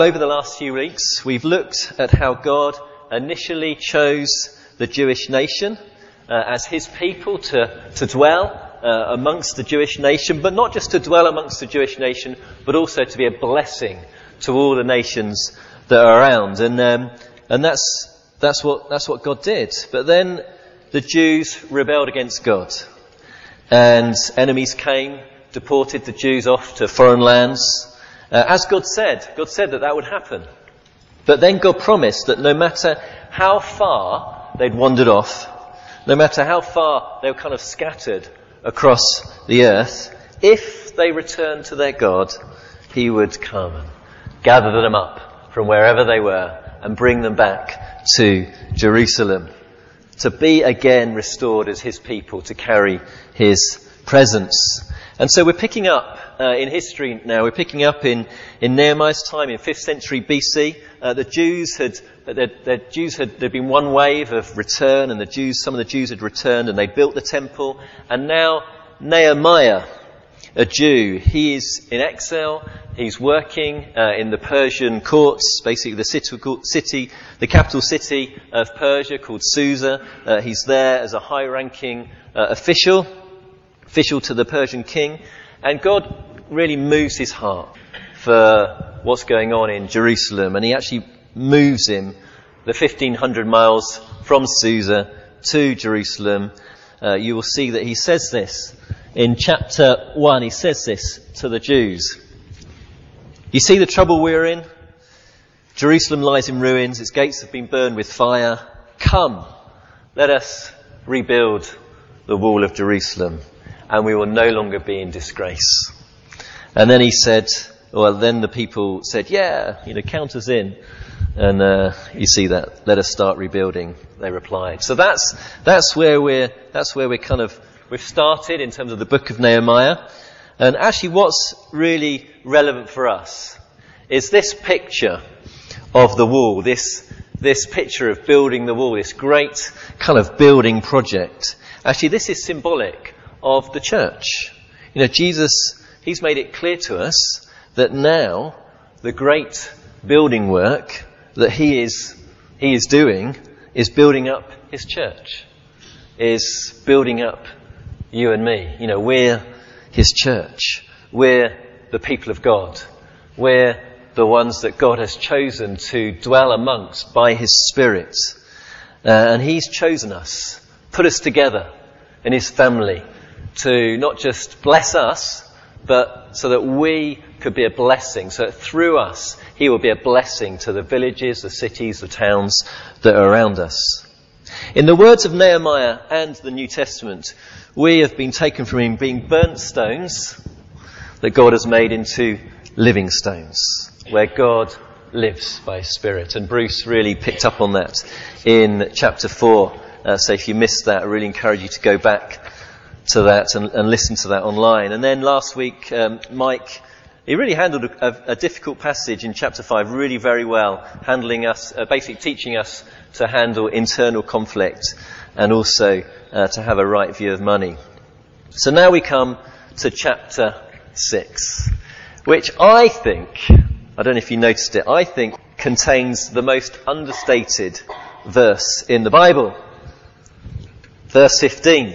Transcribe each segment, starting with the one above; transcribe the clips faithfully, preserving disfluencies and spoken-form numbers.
Over the last few weeks, we've looked at how God initially chose the Jewish nation uh, as his people to, to dwell uh, amongst the Jewish nation, but not just to dwell amongst the Jewish nation, but also to be a blessing to all the nations that are around. And um, and that's that's what that's what God did. But then the Jews rebelled against God, and enemies came, deported the Jews off to foreign lands. Uh, as God said, God said that that would happen. But then God promised that no matter how far they'd wandered off, no matter how far they were kind of scattered across the earth, if they returned to their God, he would come and gather them up from wherever they were and bring them back to Jerusalem, to be again restored as his people, to carry his presence. And so we're picking up uh, in history now, we're picking up in, in Nehemiah's time in fifth century B C. Uh, the Jews had, the, the Jews had, there'd been one wave of return, and the Jews, some of the Jews had returned and they'd built the temple. And now Nehemiah, a Jew, he is in exile. He's working uh, in the Persian courts, basically the city, city, the capital city of Persia called Susa. Uh, he's there as a high-ranking uh, official. official to the Persian king, and God really moves his heart for what's going on in Jerusalem, and he actually moves him the fifteen hundred miles from Susa to Jerusalem. Uh, you will see that he says this in chapter one. He says this to the Jews. You see the trouble we're in? Jerusalem lies in ruins, its gates have been burned with fire. Come, let us rebuild the wall of Jerusalem, and we will no longer be in disgrace. And then he said, well, then the people said, yeah, you know, count us in. And uh, you see that, let us start rebuilding, they replied. So that's that's where we're that's where we're kind of we've started in terms of the book of Nehemiah. And actually what's really relevant for us is this picture of the wall, this this picture of building the wall, this great kind of building project. Actually, this is symbolic of the church. You know, Jesus, he's made it clear to us that now the great building work that he is he is doing is building up his church, is building up you and me. You know, we're his church. We're the people of God. We're the ones that God has chosen to dwell amongst by his Spirit. Uh, and he's chosen us, put us together in his family, to not just bless us, but so that we could be a blessing, so that through us he will be a blessing to the villages, the cities, the towns that are around us. In the words of Nehemiah and the New Testament, we have been taken from him being burnt stones that God has made into living stones, where God lives by his Spirit. And Bruce really picked up on that in chapter four. Uh, so if you missed that, I really encourage you to go back to that and, and listen to that online. And then last week, um, Mike, he really handled a, a difficult passage in chapter five really very well, handling us, uh, basically teaching us to handle internal conflict and also uh, to have a right view of money. So now we come to chapter six, which I think, I don't know if you noticed it, I think contains the most understated verse in the Bible. Verse fifteen.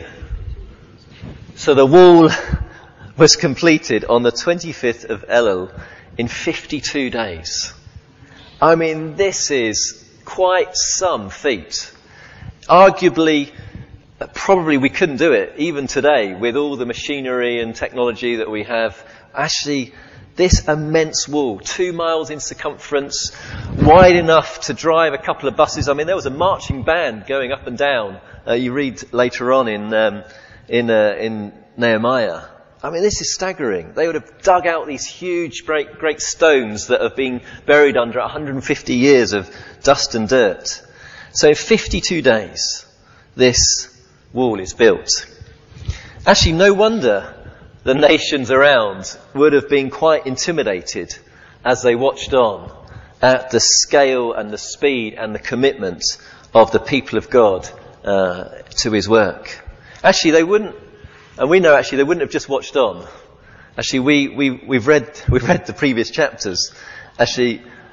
So the wall was completed on the twenty-fifth of Elul in fifty-two days. I mean, this is quite some feat. Arguably, probably we couldn't do it even today with all the machinery and technology that we have. Actually, this immense wall, two miles in circumference, wide enough to drive a couple of buses. I mean, there was a marching band going up and down. Uh, you read later on in um, in uh, in Nehemiah. I mean, this is staggering. They would have dug out these huge, great, great stones that have been buried under one hundred fifty years of dust and dirt. So in fifty-two days, this wall is built. Actually, no wonder the nations around would have been quite intimidated as they watched on at the scale and the speed and the commitment of the people of God uh, to his work. Actually, they wouldn't, and we know actually they wouldn't have just watched on. Actually, we, we, we've read, we've read the previous chapters. Actually,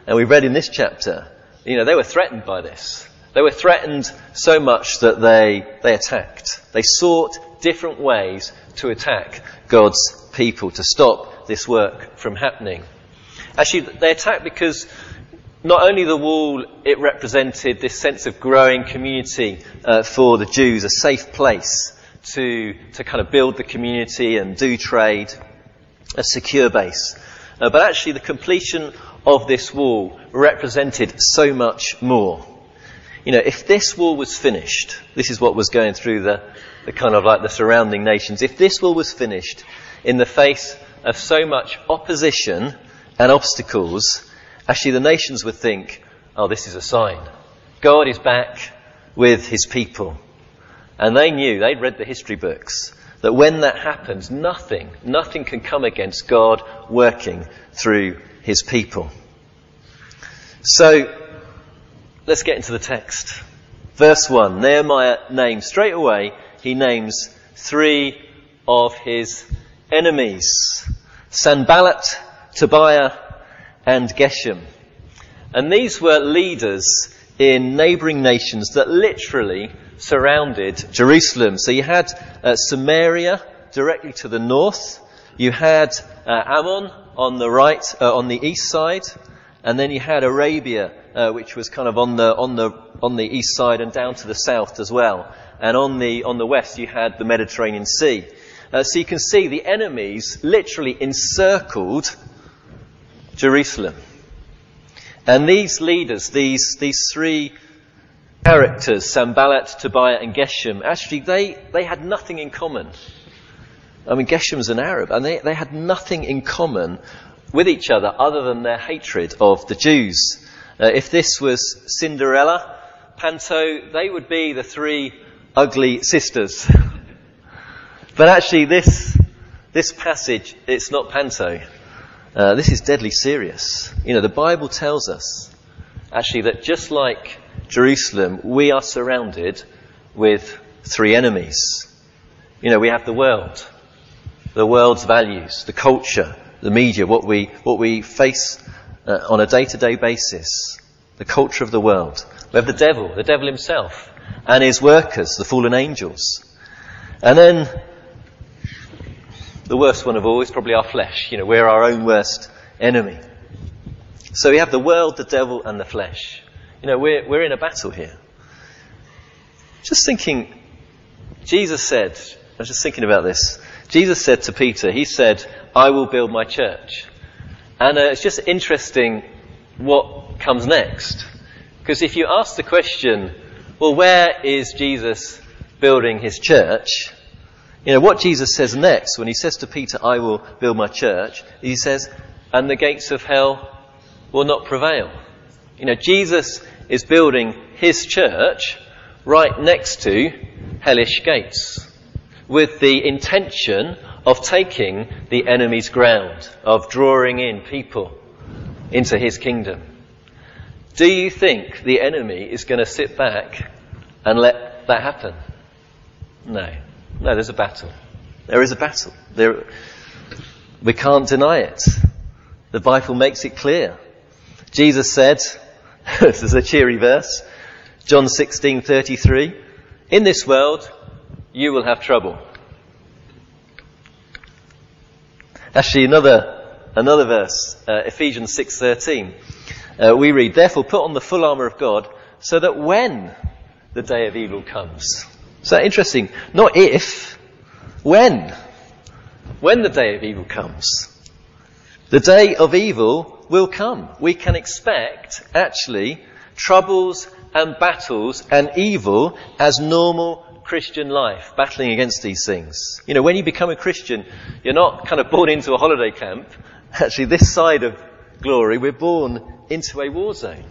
And we read in this chapter, you know, they were threatened by this. They were threatened so much that they, they attacked. They sought different ways to attack God's people, to stop this work from happening. Actually, they attacked because not only the wall, it represented this sense of growing community uh, for the Jews, a safe place to, to kind of build the community and do trade, a secure base. Uh, but actually the completion of this wall represented so much more. You know, if this wall was finished, this is what was going through the, the kind of like the surrounding nations. If this wall was finished in the face of so much opposition and obstacles, actually the nations would think, oh, this is a sign. God is back with his people. And they knew, they'd read the history books, that when that happens, nothing, nothing can come against God working through his people. So, let's get into the text. Verse one, Nehemiah names, straight away, he names three of his enemies. Sanballat, Tobiah, and Geshem. And these were leaders in neighbouring nations that literally surrounded Jerusalem. So you had uh, Samaria directly to the north. You had uh, Ammon on the right, uh, on the east side. And then you had Arabia, uh, which was kind of on the on the on the east side and down to the south as well. And on the on the west, you had the Mediterranean Sea. Uh, so you can see the enemies literally encircled Jerusalem. And these leaders, these these three characters, Sanballat, Tobiah, and Geshem, actually they they had nothing in common. I mean, Geshem's an Arab, and they they had nothing in common with each other other than their hatred of the Jews. Uh, if this was Cinderella, Panto, they would be the three ugly sisters. But actually this this passage, it's not Panto. Uh, this is deadly serious. You know, the Bible tells us actually that just like Jerusalem, we are surrounded with three enemies. You know, we have the world, the world's values, the culture, the media, what we what we face uh, on a day-to-day basis, the culture of the world. We have the devil, the devil himself, and his workers, the fallen angels. And then the worst one of all is probably our flesh. You know, we're our own worst enemy. So we have the world, the devil, and the flesh. You know, we're we're in a battle here. Just thinking, Jesus said, I was just thinking about this. Jesus said to Peter, he said, I will build my church. And uh, it's just interesting what comes next. Because if you ask the question, well, where is Jesus building his church? You know, what Jesus says next when he says to Peter, I will build my church, he says, and the gates of hell will not prevail. You know, Jesus is building his church right next to hellish gates, with the intention of taking the enemy's ground, of drawing in people into his kingdom. Do you think the enemy is going to sit back and let that happen? No. No, there's a battle. There is a battle. There, we can't deny it. The Bible makes it clear. Jesus said, this is a cheery verse, John sixteen thirty-three, in this world you will have trouble. Actually, another another verse, uh, Ephesians six thirteen. Uh, we read, therefore put on the full armour of God, so that when the day of evil comes. So interesting. Not if, when. When the day of evil comes. The day of evil will come. We can expect, actually, troubles and battles and evil as normal Christian life, battling against these things. You know, when you become a Christian, you're not kind of born into a holiday camp. Actually, this side of glory, we're born into a war zone.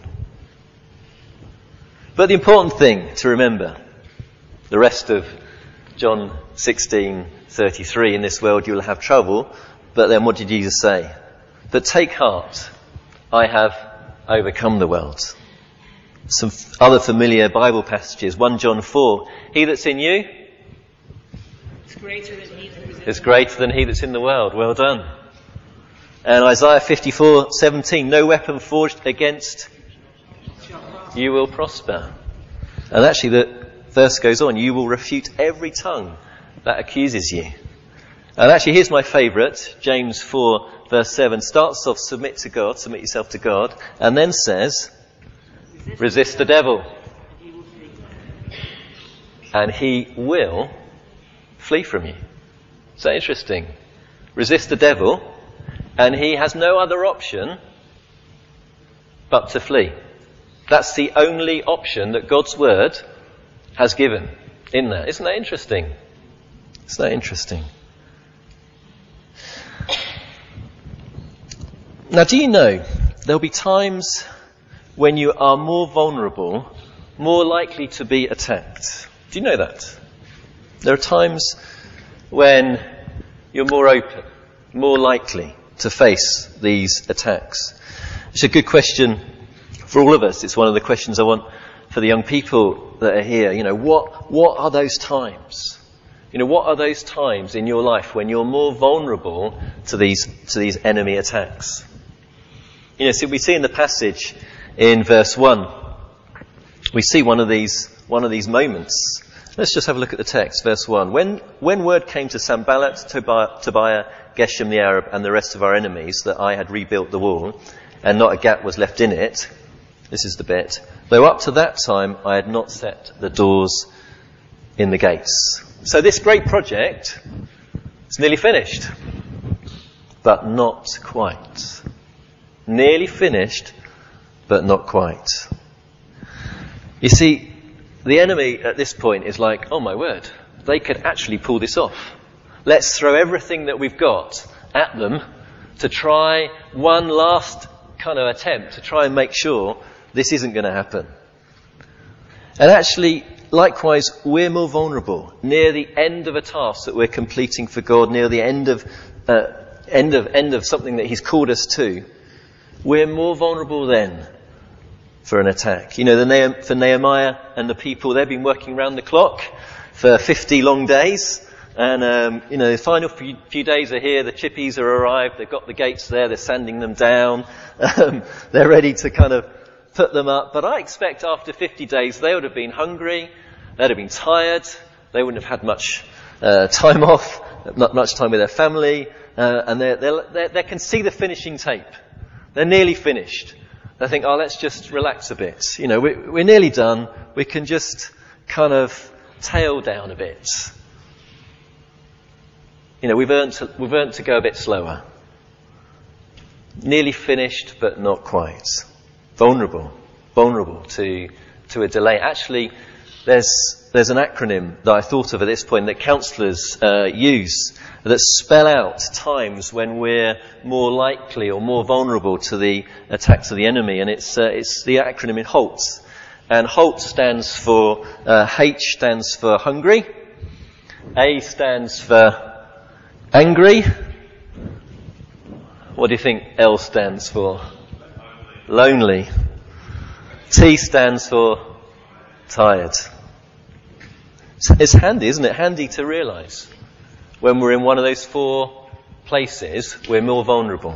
But the important thing to remember, the rest of John sixteen thirty-three, in this world you will have trouble, but then what did Jesus say? But take heart, I have overcome the world. Some f- other familiar Bible passages, First John four, he that's in you is greater than he that is in is the greater than he that's in the world. Well done. And Isaiah fifty-four seventeen, no weapon forged against you will prosper. And actually the verse goes on, you will refute every tongue that accuses you. And actually here's my favourite, James four verse seven, starts off, submit to God, submit yourself to God, and then says, resist the devil, and he will flee from you. So interesting. Resist the devil, and he has no other option but to flee. That's the only option that God's word has given in there. Isn't that interesting? Isn't that interesting? Now, do you know there'll be times when you are more vulnerable, more likely to be attacked? Do you know that? There are times when you're more open, more likely to face these attacks. It's a good question for all of us. It's one of the questions I want for the young people that are here. You know, what, what are those times? You know, what are those times in your life when you're more vulnerable to these, to these enemy attacks? You know, see, we see in the passage in verse one, we see one of these, one of these moments. Let's just have a look at the text, verse one. When, when word came to Sanballat, Tobiah, Tobiah, Geshem the Arab, and the rest of our enemies that I had rebuilt the wall, and not a gap was left in it, this is the bit, though up to that time I had not set the doors in the gates. So this great project is nearly finished, but not quite. Nearly finished, but not quite. You see, the enemy at this point is like, oh my word, they could actually pull this off. Let's throw everything that we've got at them to try one last kind of attempt to try and make sure this isn't going to happen. And actually, likewise, we're more vulnerable near the end of a task that we're completing for God, near the end of, uh, end of, end of something that He's called us to. We're more vulnerable then for an attack. You know, the ne- for Nehemiah and the people, they've been working round the clock for fifty long days. And, um, you know, the final few, few days are here. The chippies are arrived. They've got the gates there. They're sanding them down. Um, they're ready to kind of put them up. But I expect after fifty days, they would have been hungry. They'd have been tired. They wouldn't have had much uh, time off, not much time with their family. Uh, and they're, they're, they're, they can see the finishing tape. They're nearly finished. They think, oh, let's just relax a bit. You know, we, we're nearly done. We can just kind of tail down a bit. You know, we've earned to, we've earned to go a bit slower. Nearly finished, but not quite. Vulnerable. Vulnerable to, to a delay. Actually, there's, there's an acronym that I thought of at this point that counsellors uh, use that spell out times when we're more likely or more vulnerable to the attacks of the enemy. And it's, uh, it's the acronym in HALT. And HALT stands for, uh, H stands for hungry. A stands for angry. What do you think L stands for? Lonely. T stands for tired. It's handy, isn't it? Handy to realise. When we're in one of those four places, we're more vulnerable.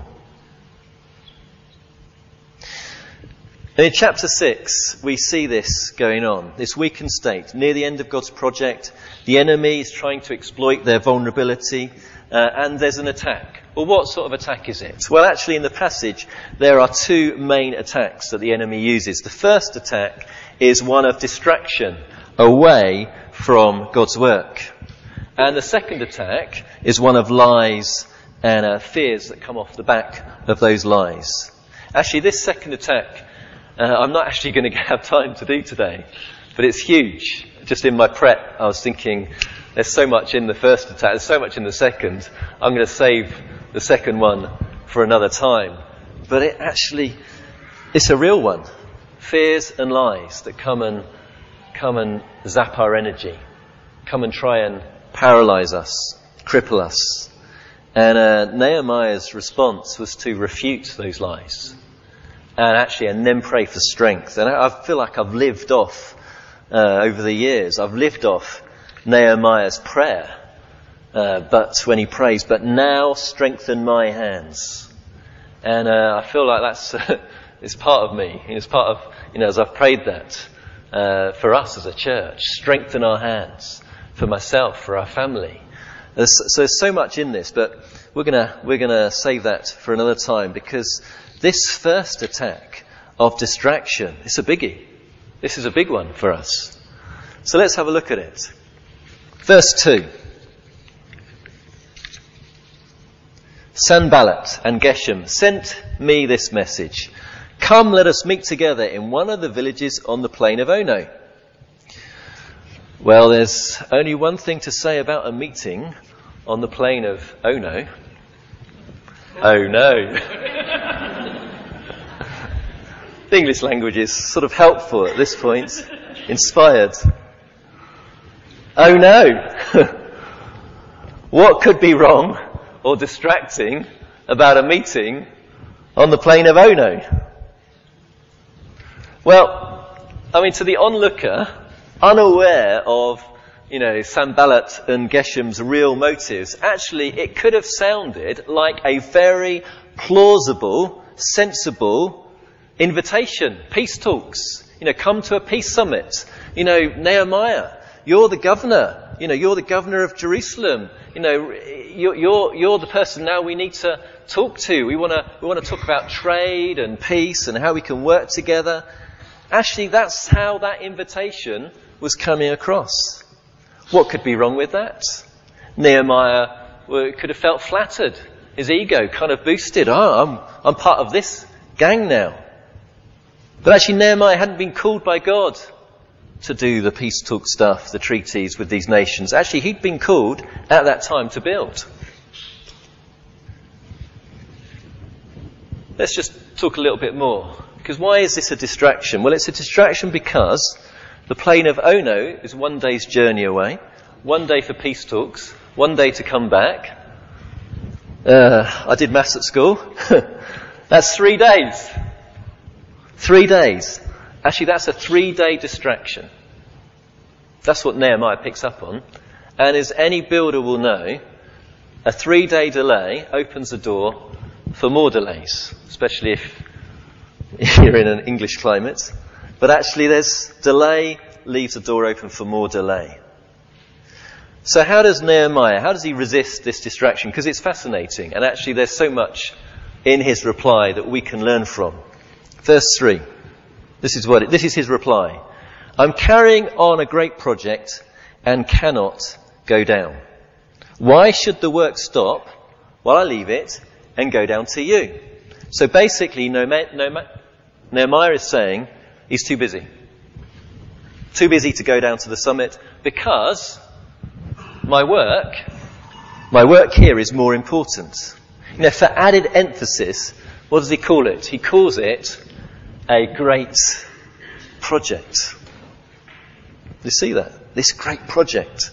And in chapter six, we see this going on, this weakened state. Near the end of God's project, the enemy is trying to exploit their vulnerability, uh, and there's an attack. Well, what sort of attack is it? Well, actually, in the passage, there are two main attacks that the enemy uses. The first attack is one of distraction away from God's work. And the second attack is one of lies and uh, fears that come off the back of those lies. Actually, this second attack, uh, I'm not actually going to have time to do today, but it's huge. Just in my prep, I was thinking, there's so much in the first attack, there's so much in the second. I'm going to save the second one for another time. But it actually, it's a real one. Fears and lies that come and come and zap our energy, come and try and paralyze us, cripple us. And uh, Nehemiah's response was to refute those lies. And actually, and then pray for strength. And I, I feel like I've lived off, uh, over the years, I've lived off Nehemiah's prayer. Uh, but when he prays, but now strengthen my hands. And uh, I feel like that's uh, it's part of me. It's part of, you know, as I've prayed that uh, for us as a church, strengthen our hands, for myself, for our family. There's, so there's so much in this, but we're gonna we're gonna save that for another time, because this first attack of distraction, it's a biggie. This is a big one for us. So let's have a look at it. Verse two. Sanballat and Geshem sent me this message. Come, let us meet together in one of the villages on the plain of Ono. Well, there's only one thing to say about a meeting on the plain of Ono. Oh no. The English language is sort of helpful at this point. Inspired. Oh no. What could be wrong or distracting about a meeting on the plain of Ono? Well, I mean, to the onlooker, unaware of, you know, Sanballat and Geshem's real motives, actually it could have sounded like a very plausible, sensible invitation. Peace talks. You know, come to a peace summit. You know, Nehemiah, you're the governor. You know, you're the governor of Jerusalem. You know, you're, you're, you're the person now we need to talk to. We want to, we want to talk about trade and peace and how we can work together. Actually, that's how that invitation was coming across. What could be wrong with that? Nehemiah well, could have felt flattered. His ego kind of boosted. Oh, I'm, I'm part of this gang now. But actually Nehemiah hadn't been called by God to do the peace talk stuff, the treaties with these nations. Actually, he'd been called at that time to build. Let's just talk a little bit more. Because why is this a distraction? Well, it's a distraction because the plain of Ono is one day's journey away. One day for peace talks. One day to come back. Uh, I did maths at school. That's three days. Three days. Actually, that's a three-day distraction. That's what Nehemiah picks up on. And as any builder will know, a three-day delay opens the door for more delays, especially if you're in an English climate. But actually, there's delay leaves the door open for more delay. So how does Nehemiah, how does he resist this distraction? Because it's fascinating. And actually, there's so much in his reply that we can learn from. Verse three. This is what it, this is his reply. I'm carrying on a great project and cannot go down. Why should the work stop while I leave it and go down to you? So basically, Nehemiah is saying he's too busy. Too busy to go down to the summit because my work, my work here is more important. You know, for added emphasis, what does he call it? He calls it a great project. You see that? This great project.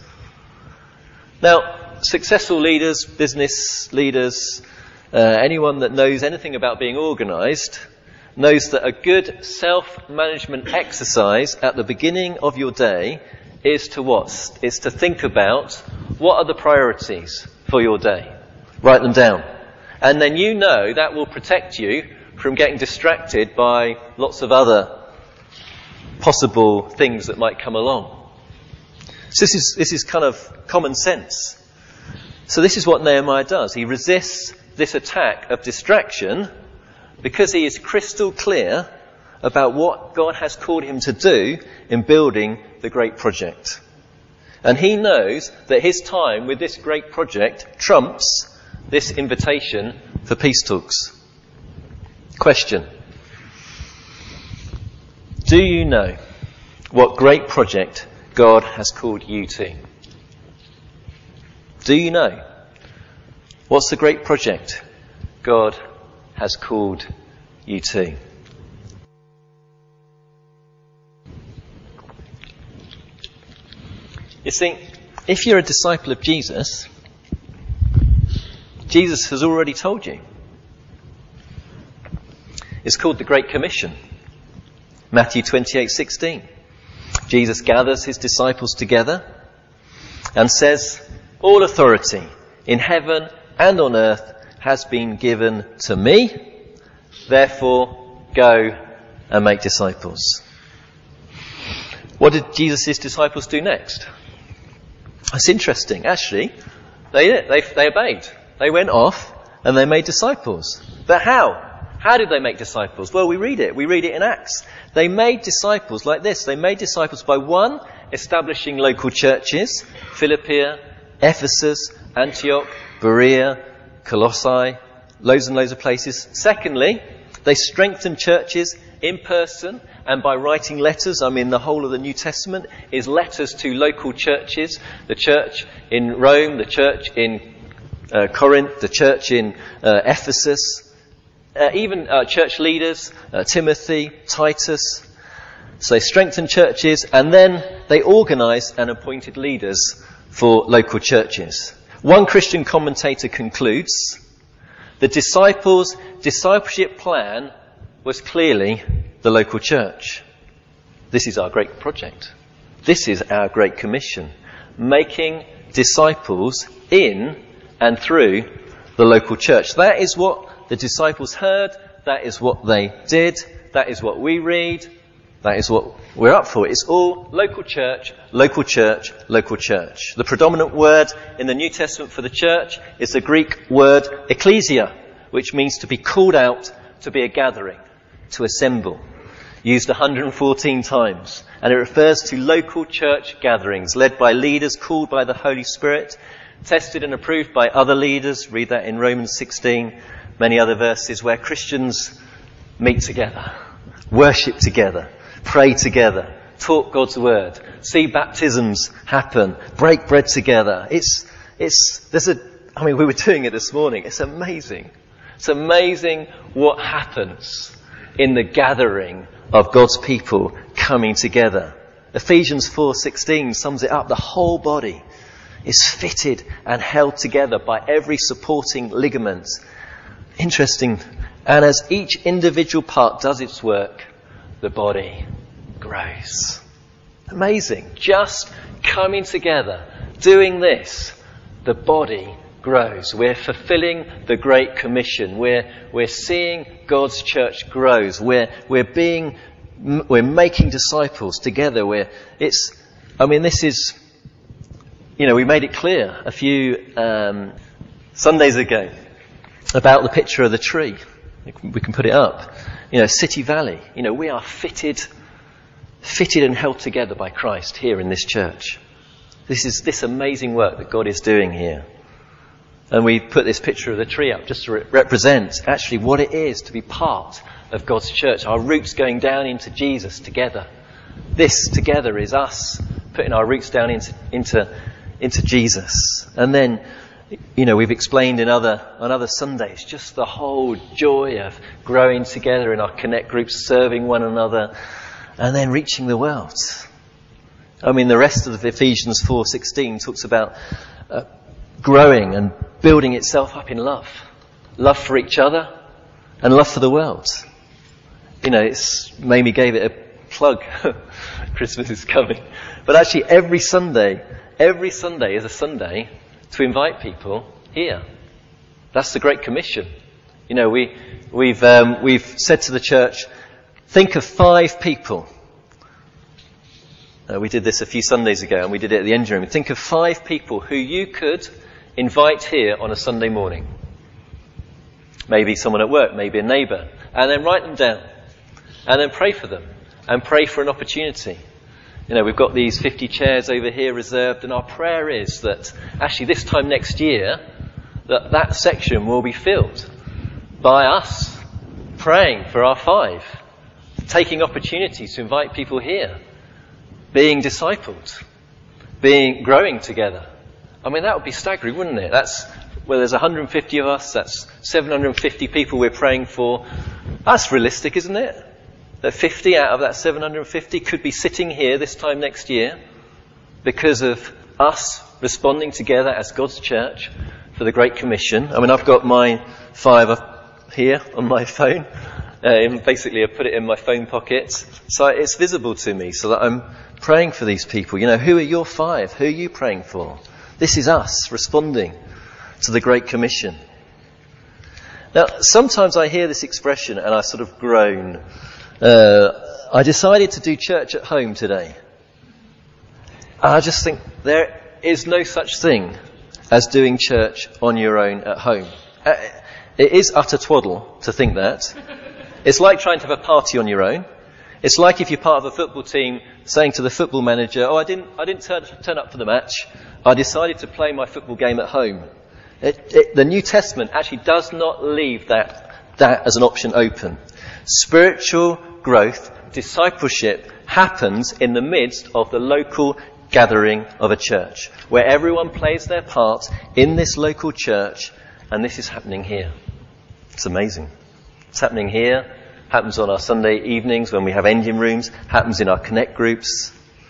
Now, successful leaders, business leaders, uh, anyone that knows anything about being organised, knows that a good self-management exercise at the beginning of your day is to what? It's to think about what are the priorities for your day. Write them down. And then you know that will protect you from getting distracted by lots of other possible things that might come along. So this is, this is kind of common sense. So this is what Nehemiah does. He resists this attack of distraction because he is crystal clear about what God has called him to do in building the great project. And he knows that his time with this great project trumps this invitation for peace talks. Question. Do you know what great project God has called you to? Do you know? What's the great project God has called you to? You see, if you're a disciple of Jesus, Jesus has already told you. It's called the Great Commission. Matthew twenty-eight sixteen. Jesus gathers his disciples together and says, all authority in heaven and on earth has been given to me. Therefore, go and make disciples. What did Jesus' disciples do next? That's interesting. Actually, they did. They, they obeyed. They went off and they made disciples. But how? How did they make disciples? Well, we read it. We read it in Acts. They made disciples like this. They made disciples by, one, establishing local churches. Philippi, Ephesus, Antioch, Berea, Colossae, loads and loads of places. Secondly, they strengthened churches in person and by writing letters. I mean, the whole of the New Testament is letters to local churches. The church in Rome, the church in uh, Corinth, the church in uh, Ephesus, uh, even uh, church leaders, uh, Timothy, Titus. So they strengthened churches and then they organised and appointed leaders for local churches. One Christian commentator concludes, the disciples' discipleship plan was clearly the local church. This is our great project. This is our great commission. Making disciples in and through the local church. That is what the disciples heard. That is what they did. That is what we read. That is what we're up for. It's all local church, local church, local church. The predominant word in the New Testament for the church is the Greek word ecclesia, which means to be called out, to be a gathering, to assemble. Used one hundred fourteen times. And it refers to local church gatherings led by leaders called by the Holy Spirit, tested and approved by other leaders. Read that in Romans sixteen, many other verses where Christians meet together, worship together, pray together, talk God's word, see baptisms happen, break bread together. It's, it's, there's a, I mean, we were doing it this morning. It's amazing. It's amazing what happens in the gathering of God's people coming together. Ephesians four sixteen sums it up. The whole body is fitted and held together by every supporting ligament. Interesting. And as each individual part does its work, the body grows. Amazing. Just coming together, doing this, the body grows. We're fulfilling the Great Commission. We're, we're seeing God's church grows. We're, we're being, we're making disciples together. We're, it's, I mean, this is, you know, we made it clear a few, um, Sundays ago about the picture of the tree. We can put it up. You know, City Valley. You know, we are fitted, fitted and held together by Christ here in this church. This is this amazing work that God is doing here. And we put this picture of the tree up just to re- represent actually what it is to be part of God's church. Our roots going down into Jesus together. This together is us putting our roots down into, into, into Jesus. And then, you know, we've explained in other, on other Sundays, just the whole joy of growing together in our connect groups, serving one another, and then reaching the world. I mean, the rest of Ephesians four sixteen talks about uh, growing and building itself up in love. Love for each other and love for the world. You know, it's, Mamie gave it a plug. Christmas is coming. But actually every Sunday, every Sunday is a Sunday to invite people here. That's the Great Commission. You know, we, we've, um, we've said to the church, think of five people. Uh, we did this a few Sundays ago and we did it at the engine room. Think of five people who you could invite here on a Sunday morning. Maybe someone at work, maybe a neighbour. And then write them down. And then pray for them. And pray for an opportunity. You know, we've got these fifty chairs over here reserved, and our prayer is that actually this time next year, that that section will be filled by us praying for our five, taking opportunities to invite people here, being discipled, being growing together. I mean, that would be staggering, wouldn't it? That's where there's one hundred fifty of us, that's seven hundred fifty people we're praying for. That's realistic, isn't it? That fifty out of that seven hundred fifty could be sitting here this time next year because of us responding together as God's church for the Great Commission. I mean, I've got my five up here on my phone. Uh, basically, I put it in my phone pocket. So it's visible to me so that I'm praying for these people. You know, who are your five? Who are you praying for? This is us responding to the Great Commission. Now, sometimes I hear this expression and I sort of groan. Uh, I decided to do church at home today. I just think there is no such thing as doing church on your own at home. Uh, it is utter twaddle to think that. It's like trying to have a party on your own. It's like if you're part of a football team saying to the football manager, oh, I didn't, I didn't turn, turn up for the match. I decided to play my football game at home. It, it, the New Testament actually does not leave that, that as an option open. Spiritual growth, discipleship happens in the midst of the local gathering of a church, where everyone plays their part in this local church, and this is happening here. It's amazing. It's happening here, happens on our Sunday evenings when we have engine rooms, happens in our connect groups.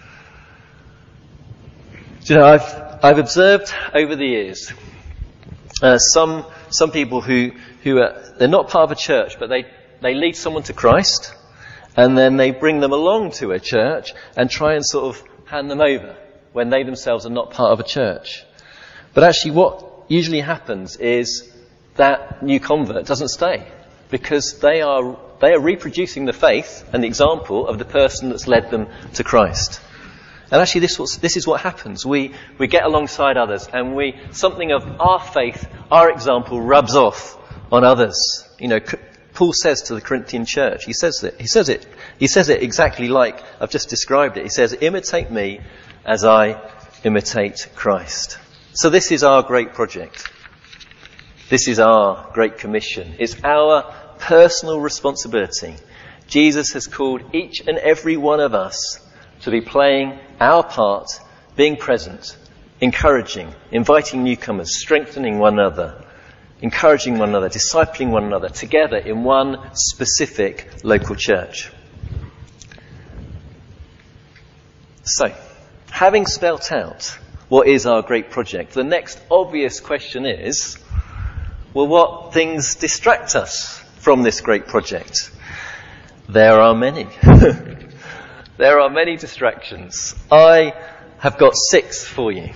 Do you know, I've, I've observed over the years, uh, some, some people who, who are, they're not part of a church, but they, they lead someone to Christ, and then they bring them along to a church and try and sort of hand them over when they themselves are not part of a church. But actually what usually happens is that new convert doesn't stay, because they are, they are reproducing the faith and the example of the person that's led them to Christ. And actually this, was, this is what happens. We, we get alongside others and we, something of our faith, our example rubs off on others. You know, Paul says to the Corinthian church, he says it, he says it, he says it exactly like I've just described it. He says, imitate me as I imitate Christ. So this is our great project. This is our great commission. It's our personal responsibility. Jesus has called each and every one of us to be playing our part, being present, encouraging, inviting newcomers, strengthening one another, encouraging one another, discipling one another together in one specific local church. So, having spelt out what is our great project, the next obvious question is, well, what things distract us from this great project? There are many. There are many distractions. I have got six for you.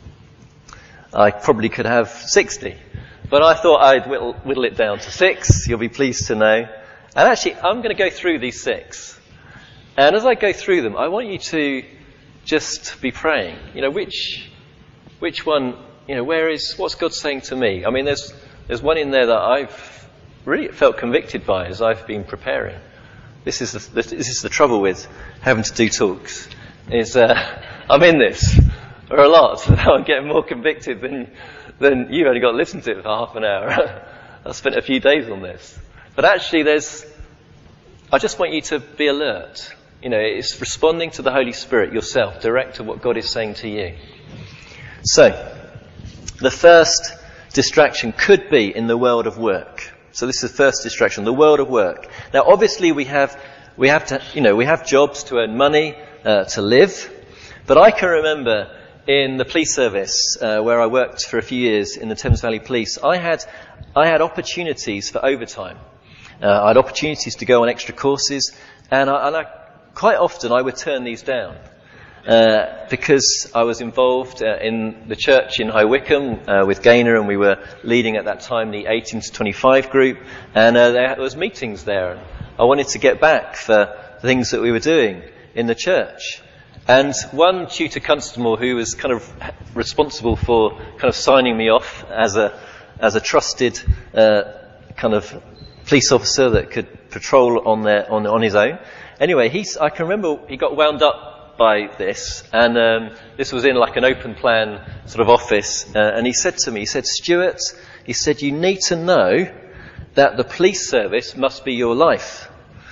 I probably could have sixty. But I thought I'd whittle, whittle it down to six. You'll be pleased to know. And actually, I'm going to go through these six. And as I go through them, I want you to just be praying. You know, which, which one, you know, where is, what's God saying to me? I mean, there's, there's one in there that I've really felt convicted by as I've been preparing. This is the, this is the trouble with having to do talks. Is, uh, I'm in this for a lot. I'm getting more convicted than, than you've only got to listen to it for half an hour. I've spent a few days on this. But actually there's, I just want you to be alert. You know, it's responding to the Holy Spirit yourself, direct to what God is saying to you. So, the first distraction could be in the world of work. So this is the first distraction, the world of work. Now obviously we have, we have to, you know, we have jobs to earn money, uh, to live. But I can remember in the police service, uh, where I worked for a few years in the Thames Valley Police, I had, I had opportunities for overtime. Uh, I had opportunities to go on extra courses, and I, and I quite often I would turn these down. Uh, because I was involved uh, in the church in High Wycombe uh, with Gaynor, and we were leading at that time the eighteen to twenty-five group, and uh, there was meetings there. I wanted to get back for things that we were doing in the church. And one tutor constable who was kind of responsible for kind of signing me off as a as a trusted uh, kind of police officer that could patrol on their on on his own. Anyway, he I can remember he got wound up by this, and um, this was in like an open plan sort of office, uh, and he said to me, he said, Stuart, he said, you need to know that the police service must be your life.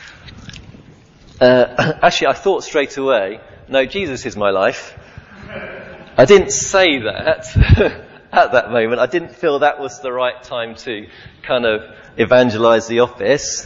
Uh, actually, I thought straight away, no, Jesus is my life. I didn't say that at that moment. I didn't feel that was the right time to kind of evangelize the office.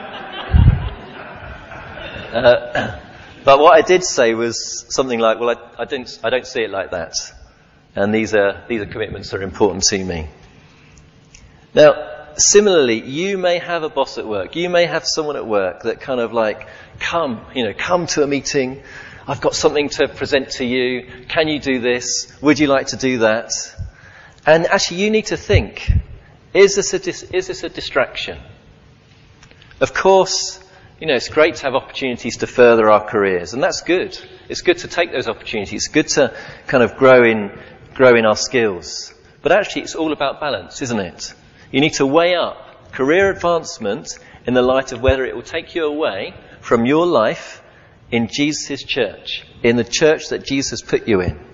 Uh, But what I did say was something like, well, I, I don't, I don't see it like that. And these are, these are commitments that are important to me. Now, similarly, you may have a boss at work. You may have someone at work that kind of like, come, you know, come to a meeting. I've got something to present to you. Can you do this? Would you like to do that? And actually, you need to think, Is this a, dis- is this a distraction? Of course, you know, it's great to have opportunities to further our careers, and that's good. It's good to take those opportunities. It's good to kind of grow in, grow in our skills. But actually, it's all about balance, isn't it? You need to weigh up career advancement in the light of whether it will take you away from your life in Jesus' church, in the church that Jesus put you in.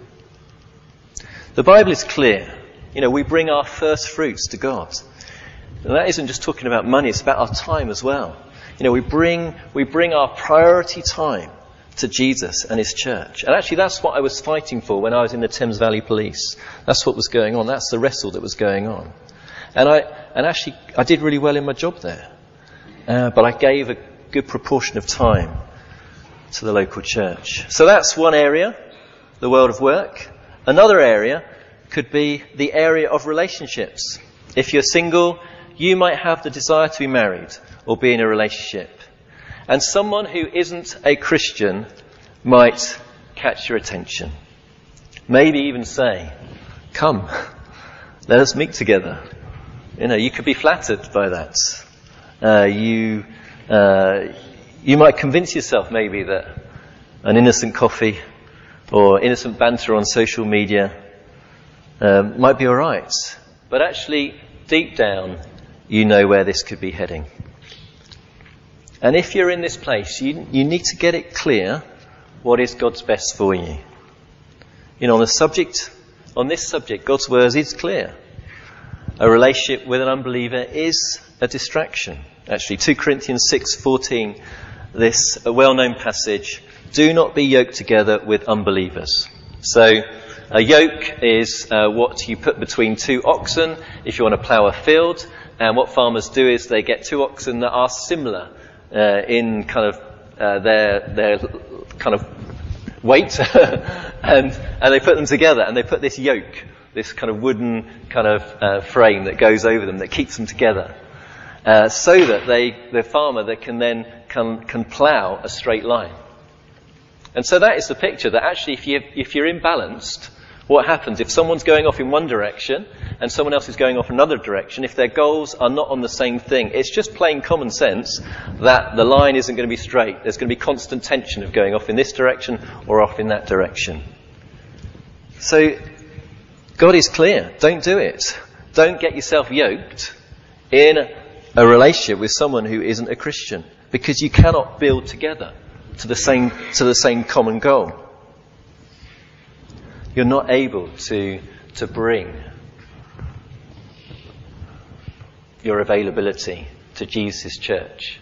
The Bible is clear. You know, we bring our first fruits to God. And that isn't just talking about money, it's about our time as well. You know, we bring, we bring our priority time to Jesus and his church. And actually that's what I was fighting for when I was in the Thames Valley Police. That's what was going on. That's the wrestle that was going on. And I, and actually I did really well in my job there. Uh, but I gave a good proportion of time to the local church. So that's one area, the world of work. Another area could be the area of relationships. If you're single, you might have the desire to be married or be in a relationship. And someone who isn't a Christian might catch your attention. Maybe even say, come, let us meet together. You know, you could be flattered by that. Uh, you, uh, you might convince yourself maybe that an innocent coffee or innocent banter on social media um, might be all right. But actually, deep down, you know where this could be heading. And if you're in this place, you, you need to get it clear what is God's best for you. You know, on the subject, on this subject, God's word is clear. A relationship with an unbeliever is a distraction. Actually, Second Corinthians six fourteen, this a well-known passage, do not be yoked together with unbelievers. So, a yoke is uh, what you put between two oxen if you want to plough a field. And what farmers do is they get two oxen that are similar uh, in kind of uh, their their kind of weight, and and they put them together and they put this yoke, this kind of wooden kind of uh, frame that goes over them that keeps them together, uh, so that they the farmer that can then can can plough a straight line. And so that is the picture that actually if you if you're imbalanced, what happens if someone's going off in one direction and someone else is going off another direction? If their goals are not on the same thing, it's just plain common sense that the line isn't going to be straight. There's going to be constant tension of going off in this direction or off in that direction. So God is clear. Don't do it. Don't get yourself yoked in a relationship with someone who isn't a Christian, because you cannot build together to the same to the same common goal. You're not able to to bring your availability to Jesus' church.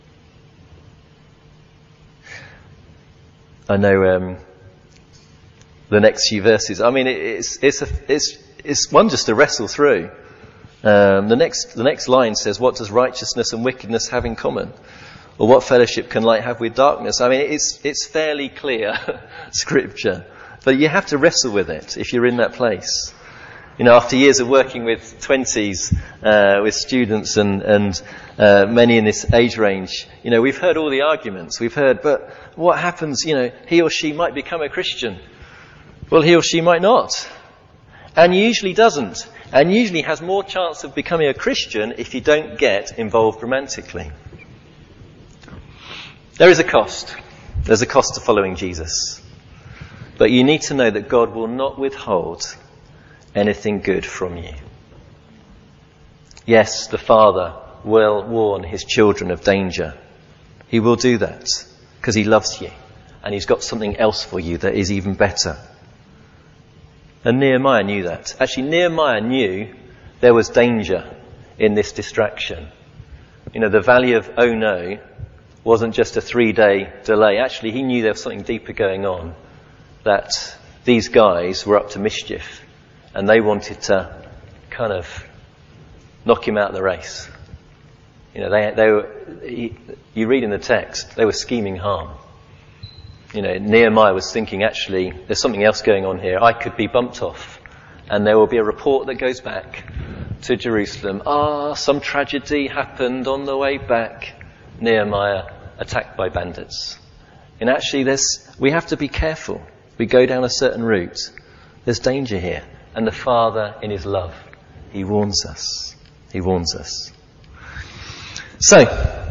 I know um, the next few verses. I mean, it, it's it's a, it's it's one just to wrestle through. Um, the next the next line says, "What does righteousness and wickedness have in common? Or what fellowship can light have with darkness?" I mean, it's it's fairly clear scripture. But you have to wrestle with it if you're in that place. You know, after years of working with twenties, uh, with students and, and uh, many in this age range, you know, we've heard all the arguments. We've heard, but what happens, you know, he or she might become a Christian. Well, he or she might not. And usually doesn't. And usually has more chance of becoming a Christian if you don't get involved romantically. There is a cost. There's a cost to following Jesus. But you need to know that God will not withhold anything good from you. Yes, the Father will warn his children of danger. He will do that because he loves you and he's got something else for you that is even better. And Nehemiah knew that. Actually, Nehemiah knew there was danger in this distraction. You know, the valley of oh no wasn't just a three-day delay. Actually, he knew there was something deeper going on. That these guys were up to mischief and they wanted to kind of knock him out of the race. You know, they, they were, he, you read in the text, they were scheming harm. You know, Nehemiah was thinking, actually, there's something else going on here. I could be bumped off and there will be a report that goes back to Jerusalem. Ah, some tragedy happened on the way back. Nehemiah attacked by bandits. And actually, there's, we have to be careful. We go down a certain route. There's danger here. And the Father, in his love, he warns us. He warns us. So,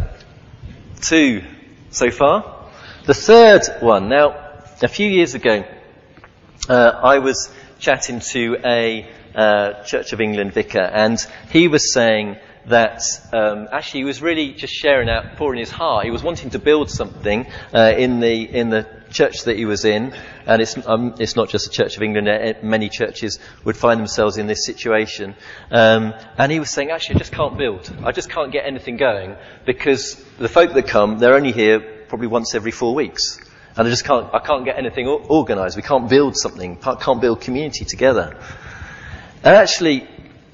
two so far. The third one. Now, a few years ago, uh, I was chatting to a uh, Church of England vicar, and he was saying that um, actually he was really just sharing out, pouring his heart. He was wanting to build something uh, in the in the church that he was in, and it's um, it's not just the Church of England. Many churches would find themselves in this situation, um, and he was saying, actually, I just can't build. I just can't get anything going because the folk that come, they're only here probably once every four weeks, and I just can't. I can't get anything organised. We can't build something. Can't build community together. And actually,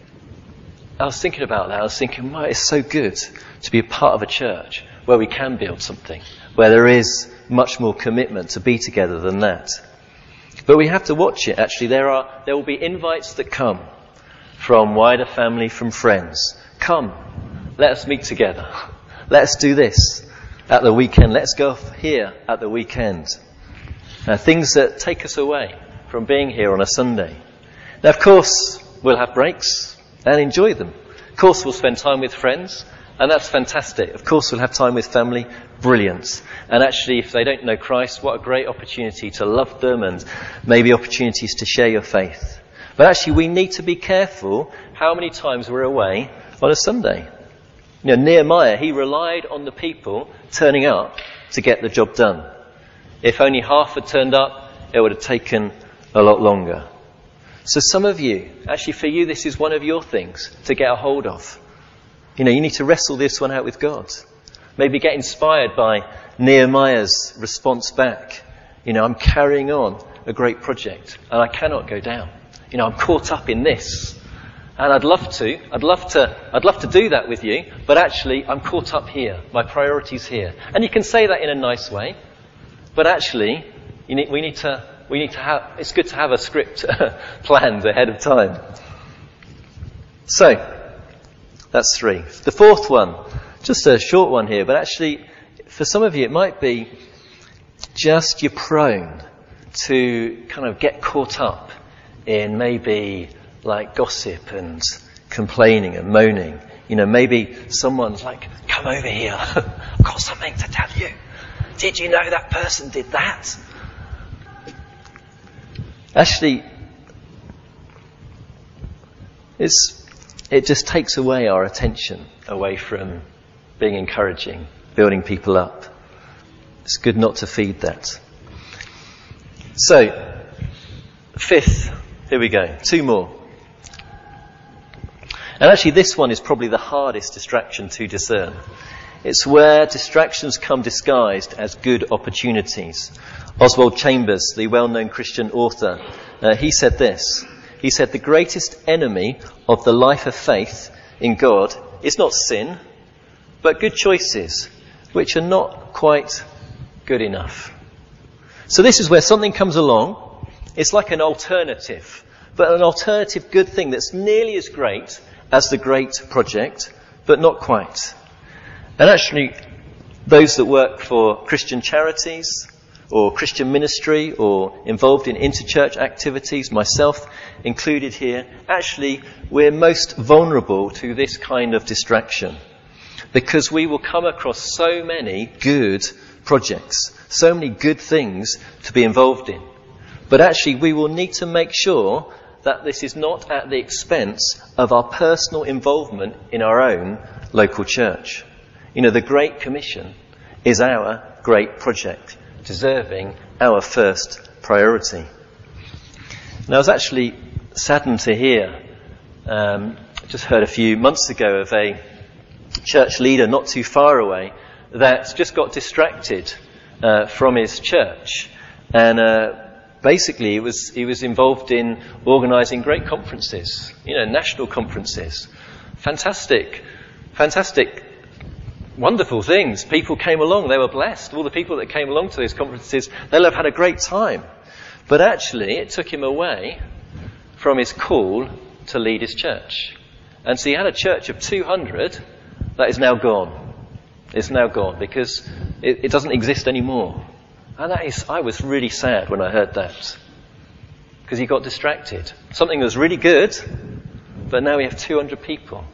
I was thinking about that. I was thinking, wow, it's so good to be a part of a church where we can build something, where there is much more commitment to be together than that. But we have to watch it. Actually, there are there will be invites that come from wider family, from friends. Come, let us meet together. Let us do this at the weekend. Let's go here at the weekend. Uh, things that take us away from being here on a Sunday. Now, of course, we'll have breaks and enjoy them. Of course, we'll spend time with friends, and that's fantastic. Of course, we'll have time with family. Brilliant. And actually, if they don't know Christ, what a great opportunity to love them and maybe opportunities to share your faith. But actually, we need to be careful how many times we're away on a Sunday. You know, Nehemiah, he relied on the people turning up to get the job done. If only half had turned up, it would have taken a lot longer. So some of you, actually for you, this is one of your things to get a hold of. You know, you need to wrestle this one out with God. Maybe get inspired by Nehemiah's response back. You know, I'm carrying on a great project and I cannot go down. You know, I'm caught up in this. And I'd love to, I'd love to, I'd love to do that with you, but actually I'm caught up here. My priority's here. And you can say that in a nice way, but actually, you need, we need to, we need to have, it's good to have a script planned ahead of time. So, that's three. The fourth one, just a short one here, but actually, for some of you it might be just you're prone to kind of get caught up in maybe like gossip and complaining and moaning. You know, maybe someone's like, come over here, I've got something to tell you. Did you know that person did that? Actually, it's, it just takes away our attention away from being encouraging, building people up. It's good not to feed that. So, fifth, here we go, two more. And actually this one is probably the hardest distraction to discern. It's where distractions come disguised as good opportunities. Oswald Chambers, the well-known Christian author, uh, he said this. He said, the greatest enemy of the life of faith in God is not sin, but good choices, which are not quite good enough. So this is where something comes along. It's like an alternative, but an alternative good thing that's nearly as great as the great project, but not quite. And actually, those that work for Christian charities or Christian ministry or involved in interchurch activities, myself included here, actually we're most vulnerable to this kind of distraction because we will come across so many good projects, so many good things to be involved in. But actually we will need to make sure that this is not at the expense of our personal involvement in our own local church. You know, the Great Commission is our great project, deserving our first priority. And I was actually saddened to hear, um, just heard a few months ago of a church leader not too far away that just got distracted uh, from his church. And uh, basically he was, he was involved in organising great conferences, you know, national conferences. Fantastic, fantastic wonderful things. People came along, they were blessed. All the people that came along to these conferences, they'll have had a great time. But actually, it took him away from his call to lead his church. And so he had a church of two hundred that is now gone. It's now gone because it, it doesn't exist anymore. And that is, I was really sad when I heard that. Because he got distracted. Something was really good, but now we have two hundred people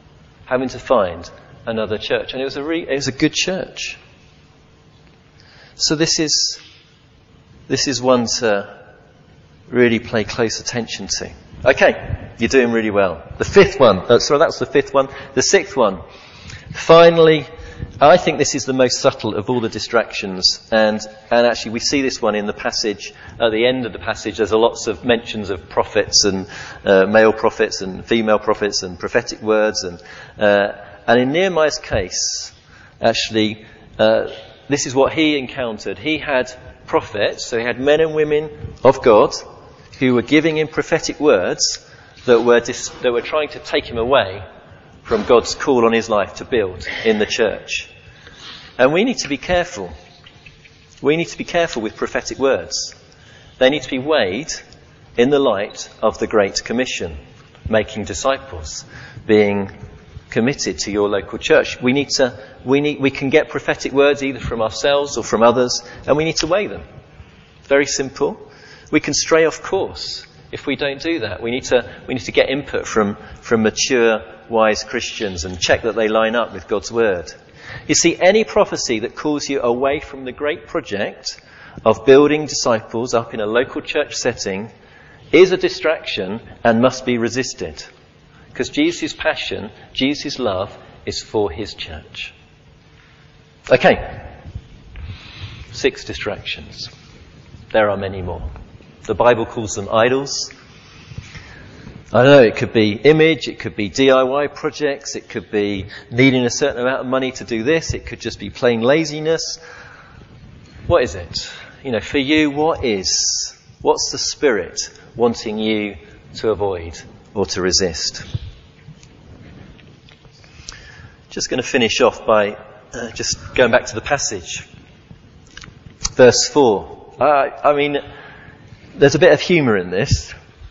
having to find another church. And it was a re- it was a good church. So this is this is one to really pay close attention to. Okay, you're doing really well. The fifth one. Uh, sorry, that was the fifth one. The sixth one. Finally, I think this is the most subtle of all the distractions, and and actually we see this one in the passage at the end of the passage. There's a lots of mentions of prophets and uh, male prophets and female prophets and prophetic words, and uh, and in Nehemiah's case, actually, uh, this is what he encountered. He had prophets, so he had men and women of God who were giving him prophetic words that were dis- that were trying to take him away from God's call on his life to build in the church. And we need to be careful. We need to be careful with prophetic words. They need to be weighed in the light of the Great Commission, making disciples, being committed to your local church. We need to, we need, we can get prophetic words either from ourselves or from others, and we need to weigh them. Very simple. We can stray off course if we don't do that. We need to, we need to get input from, from mature, wise Christians and check that they line up with God's word. You see, any prophecy that calls you away from the great project of building disciples up in a local church setting is a distraction and must be resisted. Because Jesus' passion, Jesus' love is for his church. Okay. Six distractions. There are many more. The Bible calls them idols. I know it could be image, it could be D I Y projects, it could be needing a certain amount of money to do this, it could just be plain laziness. What is it? You know, for you, what is, what's the Spirit wanting you to avoid or to resist? Just going to finish off by uh, just going back to the passage. Verse four. Uh, I mean, there's a bit of humour in this.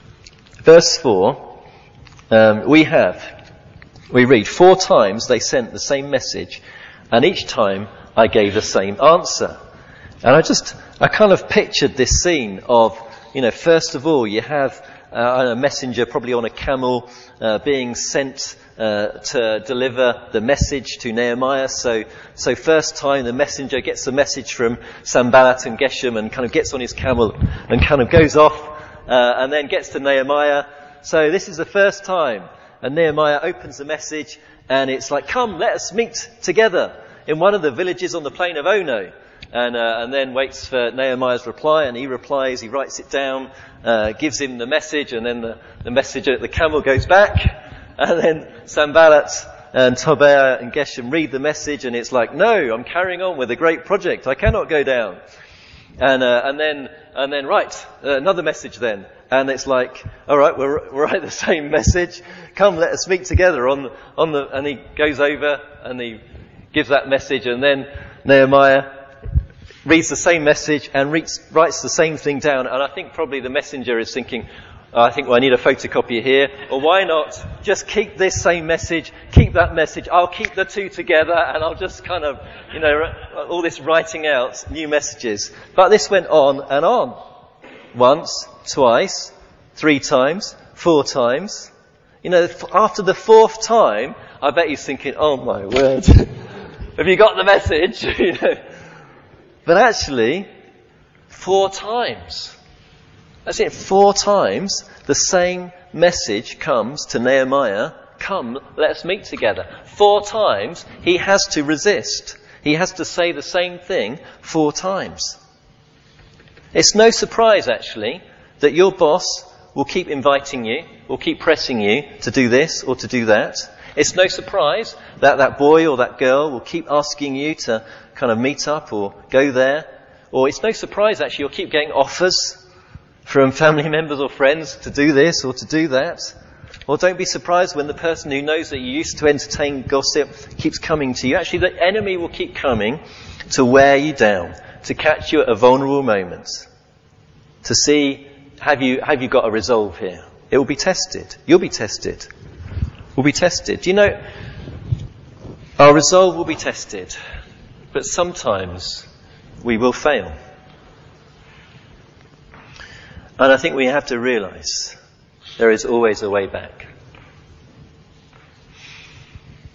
Verse four, um, we have, we read, four times they sent the same message, and each time I gave the same answer. And I just, I kind of pictured this scene of, you know, first of all, you have uh, a messenger probably on a camel uh, being sent uh, to deliver the message to Nehemiah. So, so first time the messenger gets the message from Sanballat and Geshem and kind of gets on his camel and kind of goes off. Uh, and then gets to Nehemiah. So this is the first time. And Nehemiah opens the message and it's like, come, let us meet together in one of the villages on the plain of Ono. And, uh, and then waits for Nehemiah's reply, and he replies, he writes it down, uh, gives him the message, and then the, the messenger, the camel goes back. And then Sanballat and Tobiah and Geshem read the message, and it's like, no, I'm carrying on with a great project. I cannot go down. And, uh, and then, and then, right, uh, another message then. And it's like, alright, we'll, we'll write the same message. Come, let us meet together on, on the, and he goes over and he gives that message, and then Nehemiah reads the same message and reads, writes the same thing down. And I think probably the messenger is thinking, oh, I think well, I need a photocopier here. Or why not just keep this same message, keep that message. I'll keep the two together and I'll just kind of, you know, all this writing out new messages. But this went on and on. Once, twice, three times, four times. You know, after the fourth time, I bet he's thinking, oh my word, have you got the message? You know. But actually, four times. That's it, four times the same message comes to Nehemiah, come, let's meet together. Four times he has to resist. He has to say the same thing four times. It's no surprise, actually, that your boss will keep inviting you, will keep pressing you to do this or to do that. It's no surprise that that boy or that girl will keep asking you to kind of meet up or go there. Or it's no surprise, actually, you'll keep getting offers from family members or friends to do this or to do that. Or don't be surprised when the person who knows that you used to entertain gossip keeps coming to you. Actually, the enemy will keep coming to wear you down, to catch you at a vulnerable moment, to see, have you, have you got a resolve here? It will be tested. You'll be tested. We'll be tested. Do you know, our resolve will be tested, but sometimes we will fail. And I think we have to realise there is always a way back.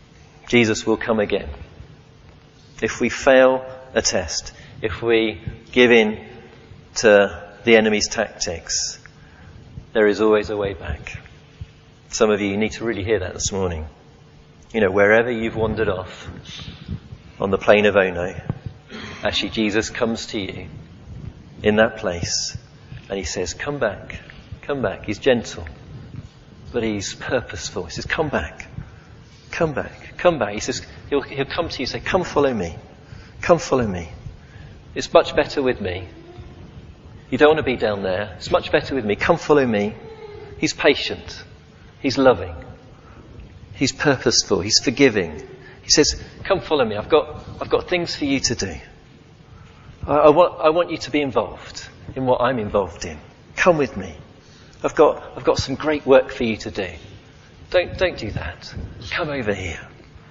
Jesus will come again. If we fail a test, if we give in to the enemy's tactics, there is always a way back. Some of you need to really hear that this morning. You know, wherever you've wandered off on the plain of Ono, actually Jesus comes to you in that place and he says, come back, come back. He's gentle, but he's purposeful. He says, come back, come back, come back. He says, he'll, he'll come to you and say, come follow me, come follow me. It's much better with me. You don't want to be down there. It's much better with me. Come follow me. He's patient. He's loving. He's purposeful. He's forgiving. He says, come follow me. I've got, I've got things for you to do. I, I want, I want you to be involved in what I'm involved in. Come with me. I've got, I've got some great work for you to do. Don't, don't do that. Come over here.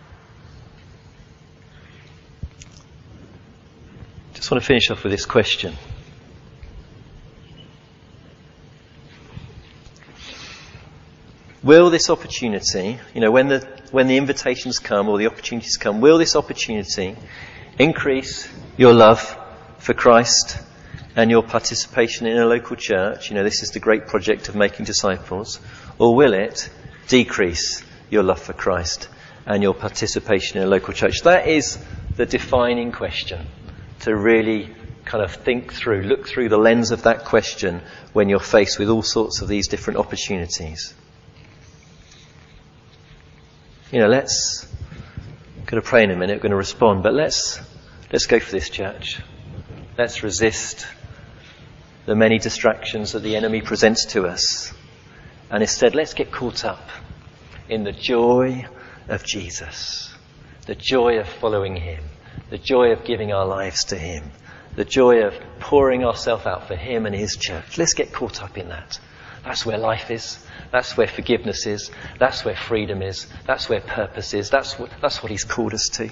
Just want to finish off with this question. Will this opportunity, you know, when the when the invitations come or the opportunities come, will this opportunity increase your love for Christ and your participation in a local church? You know, this is the great project of making disciples. Or will it decrease your love for Christ and your participation in a local church? That is the defining question to really kind of think through, look through the lens of that question when you're faced with all sorts of these different opportunities. You know, let's, I'm going to pray in a minute, we're going to respond, but let's, let's go for this, church. Let's resist the many distractions that the enemy presents to us. And instead, let's get caught up in the joy of Jesus, the joy of following him, the joy of giving our lives to him, the joy of pouring ourselves out for him and his church. Let's get caught up in that. That's where life is. That's where forgiveness is. That's where freedom is. That's where purpose is. That's what, that's what he's called us to.